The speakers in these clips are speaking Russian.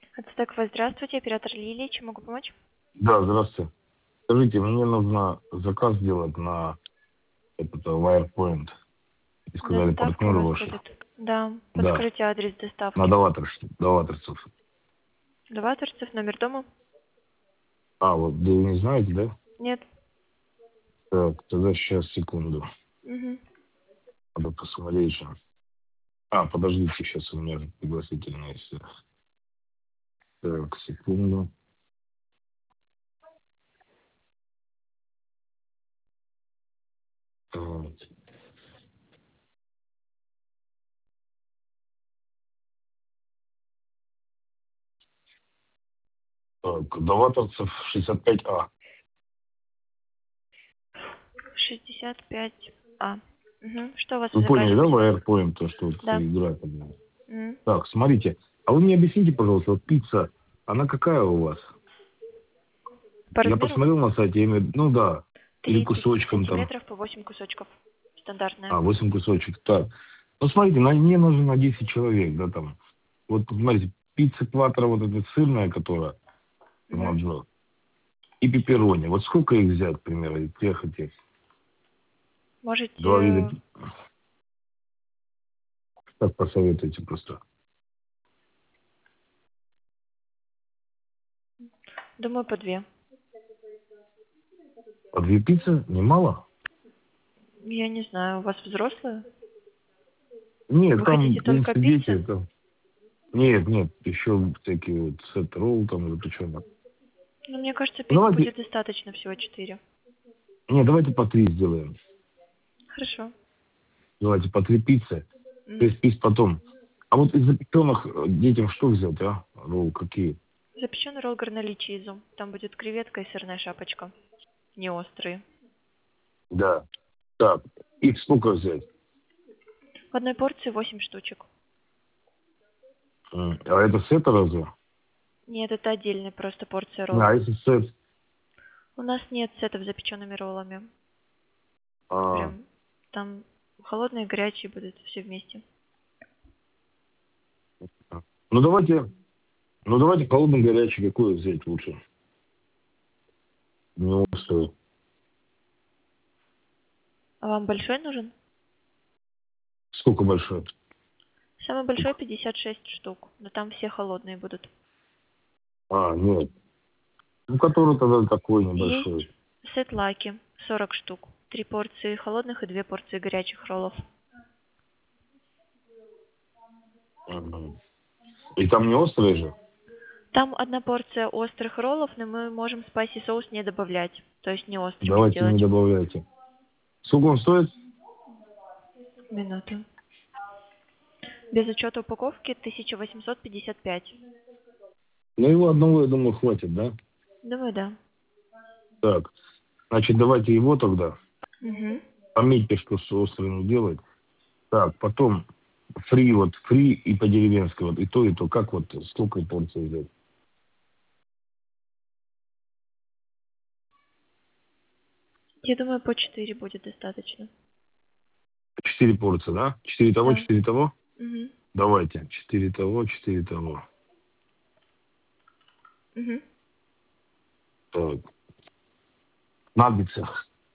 Ацтеква, здравствуйте, оператор Лилия, чем могу помочь? Да, здравствуйте. Скажите, мне нужно заказ сделать на этот WirePoint. И сказали, Доставка у партнеры вас ваши. будет. Да, Да, подскажите адрес на доставки. Доваторцев. Новаторцев, номер дома? А, вот вы не знаете, да? Нет. Так, тогда сейчас, секунду. Угу. Надо посмотреть. А, подождите, сейчас у меня же пригласительные есть. Так, секунду. Вот. Так, Доваторцев 65А. 65А. Угу. Что у вас в Вы заказе поняли, да, будет? WirePoint, то, что вот Да. игра там. М. Так, смотрите. А вы мне объясните, пожалуйста, вот пицца, она какая у вас? По Я размеру посмотрел на сайте, ну да, или 30 кусочком там. сантиметров по 8 кусочков. Стандартная. А, 8 кусочек. Так. Ну, смотрите, мне нужно на 10 человек, да, там. Вот, смотрите, пицца кватро, вот эта сырная, которая, Угу. и пепперони. Вот сколько их взять, примерно, тех и тех? Два вида. Можете, Так посоветуйте просто. думаю, по 2. А 2 пиццы? Немало? Я не знаю, у вас взрослые? Нет, Вы там, хотите в только принципе, дети, пиццы? это... Нет, еще всякие вот сет-ролл там запеченные. Ну, мне кажется, пиццы Давайте, будет достаточно всего 4. давайте по 3 сделаем. Хорошо. Давайте по 3 пиццы. То М. есть пицца потом. А вот из запеченных детям что взять, а? Ролл какие? Запеченный ролл горноли чизу. Там будет креветка и сырная шапочка. Не острые. Да. Так, их сколько взять? В одной порции 8 штучек. А это сет разве? Нет, это отдельная просто порция А роллов. если сет? У нас нет сетов с запеченными роллами. А, Прям там холодные, горячие будут все вместе. ну давайте холодный горячий какой взять лучше? Не острый. А вам большой нужен? Сколько большой? Самый большой 56 штук, но там все холодные будут. А, нет. Ну, который тогда такой Есть небольшой. сет лаки 40 штук. 3 порции холодных и 2 порции горячих роллов. Мгм. И там не острый же? Там одна порция острых роллов, но мы можем спайси соус не добавлять. То есть не острыми Давайте не сделать. добавляйте. Сколько он стоит? Минуту. Без учета упаковки 1855. Ну, его одного, я думаю, хватит, да? Думаю, да. Так, значит, давайте его тогда. Угу. Пометьте, что с острым делать. Так, потом фри и по-деревенски, вот и то, как вот, сколько порций взять? Я думаю, по 4 будет достаточно. 4 порции, да? 4 того, Да. 4 того? Угу. Давайте, 4 того, 4 того. Угу. Так, наггетсы.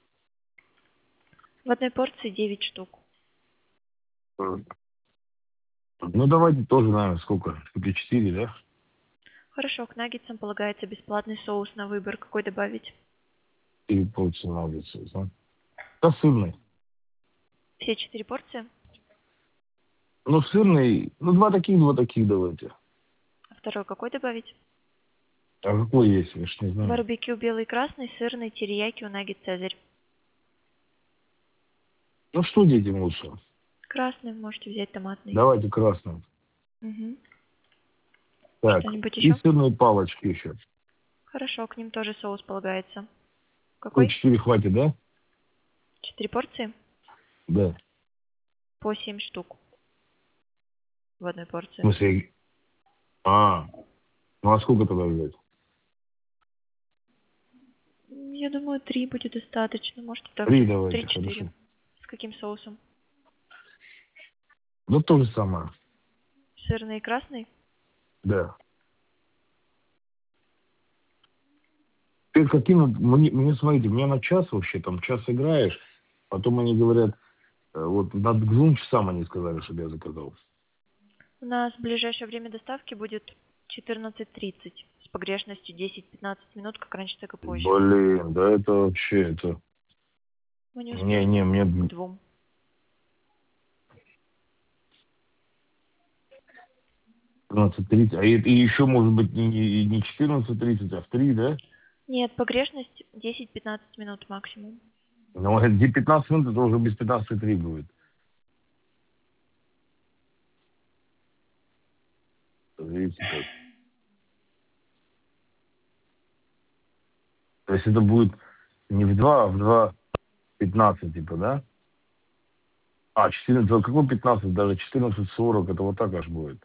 В одной порции 9 штук. Ну, давайте тоже, наверное, сколько? Штуки 4, да? Хорошо, к наггетсам полагается бесплатный соус на выбор. Какой добавить? 4 порции наггетсов, да? Да, сырный. Все 4 порции? Ну, сырный, ну, два таких давайте. А второй какой добавить? А какой есть, я ж не знаю. Барбекю белый, красный, сырный, терияки, наггет, цезарь. Ну, что детям лучше? Красный можете взять, томатный. Давайте красным. Угу. Так, Что-нибудь и еще? сырные палочки еще. Хорошо, к ним тоже соус полагается. Ну, Какой? 4 хватит, да? 4 порции? Да. По 7 штук в одной В порции. смысле, ну а сколько тогда взять? Я думаю, 3 будет достаточно. Может, так 3 давайте, 3-4. хорошо. С каким соусом? Ну, то же самое. Сырный и красный? Да. Ты каким, мне, смотрите, мне на час вообще, там час играешь, потом они говорят, вот над 2 часам они сказали, чтобы я заказал. У нас ближайшее время доставки будет 14:30 с погрешностью 10-15 минут, как раньше, так и позже. Блин, да это вообще, это... Мы не Не, успеем не, мне к 2. 14:30, и еще может быть не 14:30, а в 3, да? Нет, погрешность 10-15 минут максимум. Но где 15 минут, это уже без 15:03 будет. Видите как. То есть это будет не в 2, а в 2:15, типа, да? А, 14, а какой 15, даже 14:40, это вот так аж будет.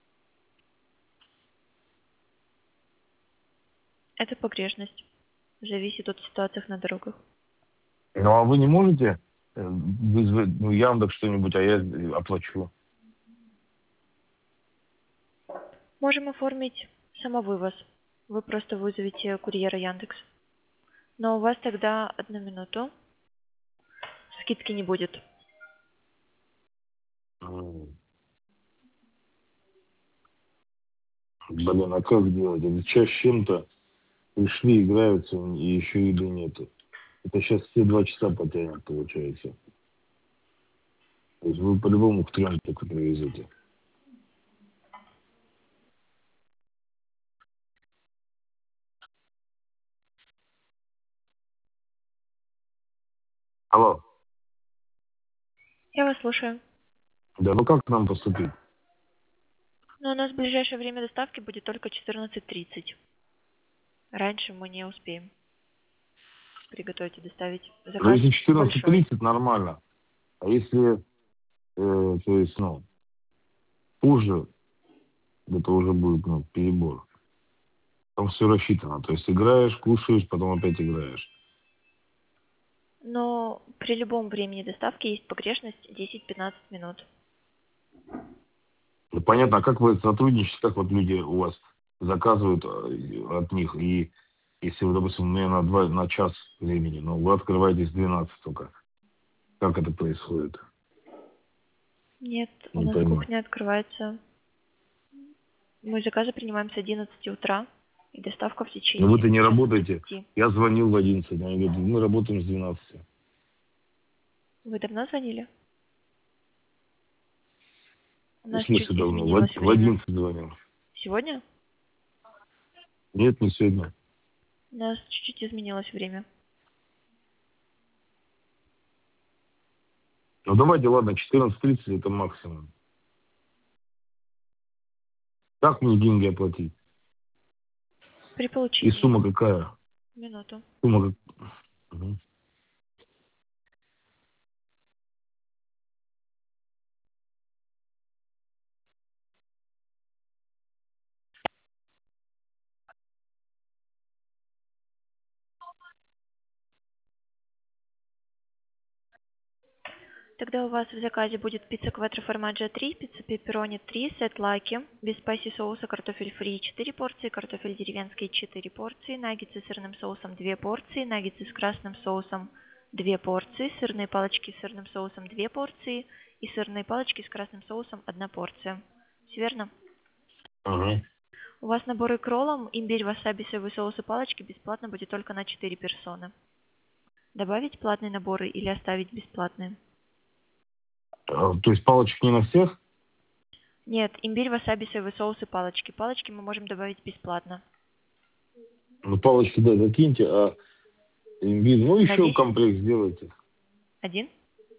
Это погрешность. Зависит от ситуации на дорогах. Ну, а вы не можете вызвать, Яндекс что-нибудь, а я оплачу? Можем оформить самовывоз. Вы просто вызовете курьера Яндекс. Но у вас тогда 1 минуту. Скидки не будет. Блин, а как делать? Это час с чем-то пришли, играются, и еще еды нету. Это сейчас все 2 часа потянет, получается. То есть вы по-любому к 3 только привезете. Алло. Я вас слушаю. Да, ну как нам поступить? Но у нас в ближайшее время доставки будет только 14:30. Раньше мы не успеем приготовить и доставить. Ну, Заказ если большой. 14:30, нормально. А если, то есть, позже, это уже будет, перебор. Там все рассчитано. То есть играешь, кушаешь, потом опять играешь. Но при любом времени доставки есть погрешность 10-15 минут. Ну, понятно, а как вы сотрудничаете, как вот люди у вас заказывают от них, и если вы, допустим, мне на час времени, но вы открываетесь в 12 только. Как это происходит? Нет, у Не нас пойму. кухня открывается. Мы заказы принимаем с 11 утра. И доставка в Но течение вы-то не часа работаете. 30. Я звонил в 11, они говорят, мы работаем с 12. Вы давно звонили? У В нас чуть смысле давно? изменилось В время. 11 звонил. Сегодня? Нет, не сегодня. У нас чуть-чуть изменилось время. Ну давайте, ладно, 14:30 это максимум. Как мне деньги оплатить? При И получении. сумма какая? Минуту. Сумма как... Мгм. Тогда у вас в заказе будет пицца квадро формаджо 3, пицца пепперони 3, сет лаки, без спайси соуса, картофель фри 4 порции, картофель деревенский 4 порции, наггетсы с сырным соусом 2 порции, наггетсы с красным соусом 2 порции, сырные палочки с сырным соусом 2 порции и сырные палочки с красным соусом 1 порция. Все верно? Ага. У вас наборы к роллам, имбирь, васаби, соевый соус и палочки бесплатно будет только на 4 персоны. Добавить платные наборы или оставить бесплатные? То есть палочек не на всех? Нет, имбирь, васаби, соевый соус и палочки. Палочки мы можем добавить бесплатно. Ну, палочки, да, закиньте, а имбирь, На еще 10? комплект сделайте. Один?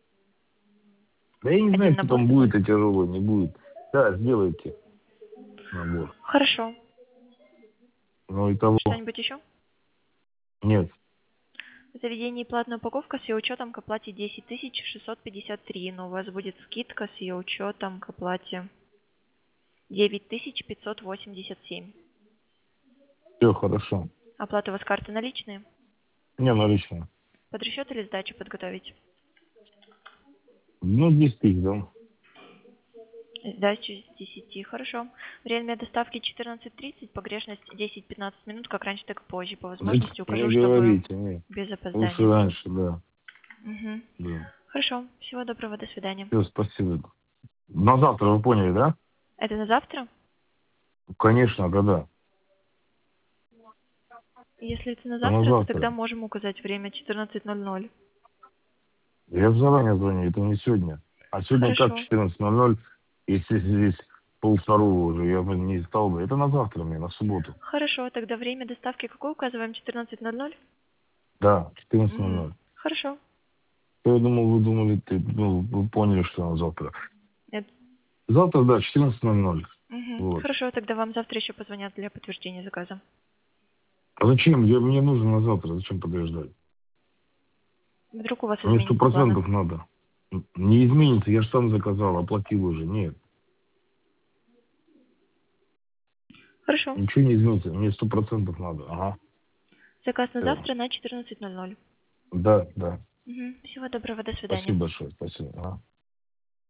Да я не знаю, Один что набор? там будет, эти роллы, не будет. Да, сделайте набор. Хорошо. Ну и того. Что-нибудь еще? Нет. В заведении платная упаковка с ее учетом к оплате 10 653, но у вас будет скидка с ее учетом к оплате 9 587. Все хорошо. Оплата у вас карты наличные? Не, наличные. Под расчет или сдачу подготовить? Ну, 10 тысяч, да. Да, через 10. Хорошо. Время доставки 14:30, погрешность 10-15 минут, как раньше, так и позже. По возможности Не укажу, чтобы говорите, нет. без Лучше опоздания. раньше, да. Мгм. Да. Хорошо. Всего доброго. До свидания. Все, спасибо. На завтра вы поняли, да? Это на завтра? Конечно, а когда? Если это на Это на завтра, то тогда завтра. можем указать время 14:00. Я заранее звоню, это не сегодня. А сегодня как Хорошо. 14:00, если здесь 12:30 уже, я бы не стал бы. Это на завтра мне, на субботу. Хорошо. Тогда время доставки какое указываем? 14:00? Да, Угу. 14:00. Хорошо. Я думал, вы думали, вы поняли, что на завтра. Нет. Завтра, да, 14:00. Угу. Вот. Хорошо. Тогда вам завтра еще позвонят для подтверждения заказа. А зачем? Мне нужно на завтра, зачем подождать? Вдруг у вас Мне изменятся планы. 100% надо. Не изменится, я же сам заказал, оплатил уже. Нет, Хорошо. ничего не изменится, мне 100% надо. Ага, Заказ на все. завтра на 14:00. Да, да. Угу. Всего доброго. До свидания. Спасибо большое, спасибо. Ага.